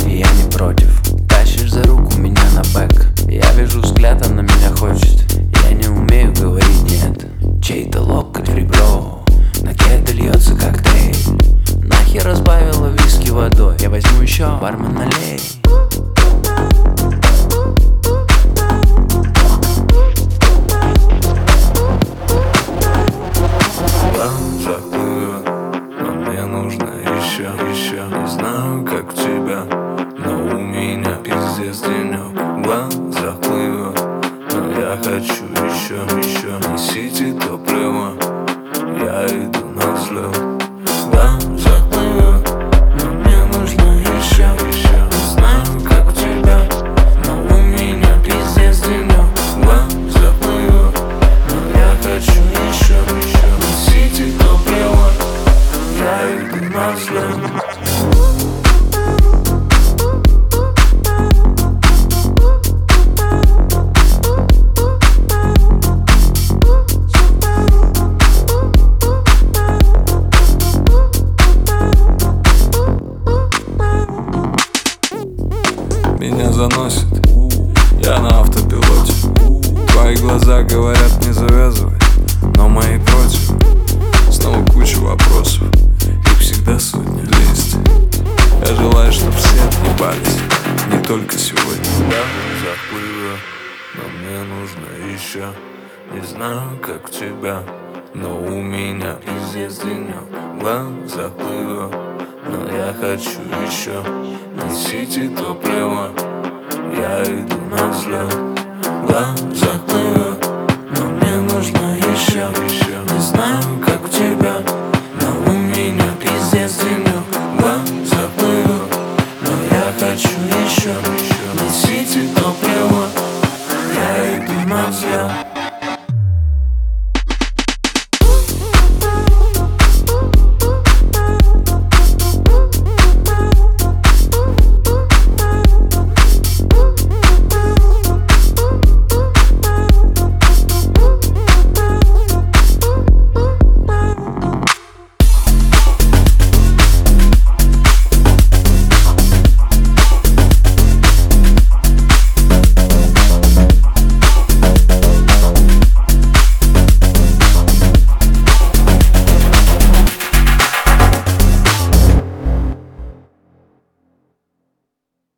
и я не против. Тащишь за руку меня на бэк, я вижу взгляд, она меня хочет. Я не умею говорить нет. Чей-то локоть в ребро, на кеды льется коктейль. Нахер разбавила виски водой, я возьму еще, бармен налей. Не знаю, как у тебя, но у меня пиздец денек. Глаза плывут, но я хочу еще. Несите топливо, я иду на взлет. Глаза плывут, но мне нужно еще. Не знаю, как у тебя, но у меня пиздец денек. Глаза плывут, но я хочу еще. Несите топливо, я иду на взлет. Меня заносит, я на автопилоте. Твои глаза говорят не завязывай, но мои против. Снова куча вопросов, их всегда сотни, 200. Я желаю, чтоб все отъебались, не только сегодня. Я заплыву, но мне нужно еще. Не знаю, как у тебя, но у меня пиздец денек. Глаза плыву, но я хочу еще. Несите топливо, я иду на взлет. Глаза плыву, но мне нужно еще. Не знаю, как у тебя, но у меня пиздец денек.